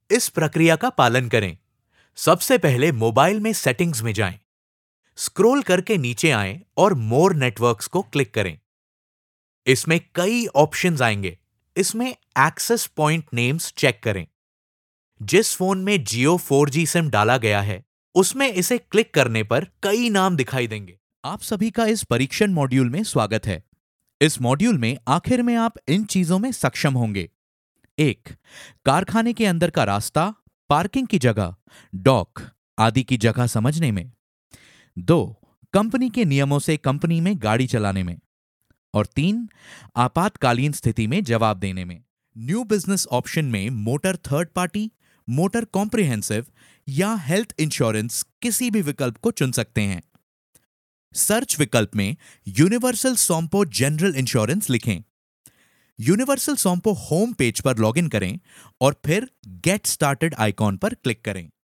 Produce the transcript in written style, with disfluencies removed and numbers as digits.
इस प्रक्रिया का पालन करें। सबसे पहले मोबाइल में सेटिंग्स में जाएं, स्क्रॉल करके नीचे आएं और मोर नेटवर्क्स को क्लिक करें। इसमें कई ऑप्शंस आएंगे। इसमें एक्सेस पॉइंट नेम्स चेक करें। जिस फोन में जियो 4G सिम डाला गया है, उसमें इसे क्लिक करने पर कई नाम दिखाई देंगे। आप सभी का इस परीक्षण मॉड्यूल में स्वागत है। इस मॉड्यूल में आखिर में आप इन चीजों में सक्षम होंगे। 1. कारखाने के अंदर का रास्ता, पार्किंग की जगह, डॉक आदि की जगह समझने में। 2. कंपनी के नियमों से कंपनी में गाड़ी चलाने में। और 3. आपातकालीन स्थिति में जवाब देने में। न्यू बिजनेस ऑप्शन में motor third party, motor comprehensive या हेल्थ इंश्योरेंस किसी भी विकल्प को चुन सकते हैं। सर्च विकल्प में यूनिवर्सल सोम्पो जनरल इंश्योरेंस लिखें। यूनिवर्सल सोम्पो होम पेज पर लॉगिन करें और फिर गेट स्टार्टेड आइकॉन पर क्लिक करें।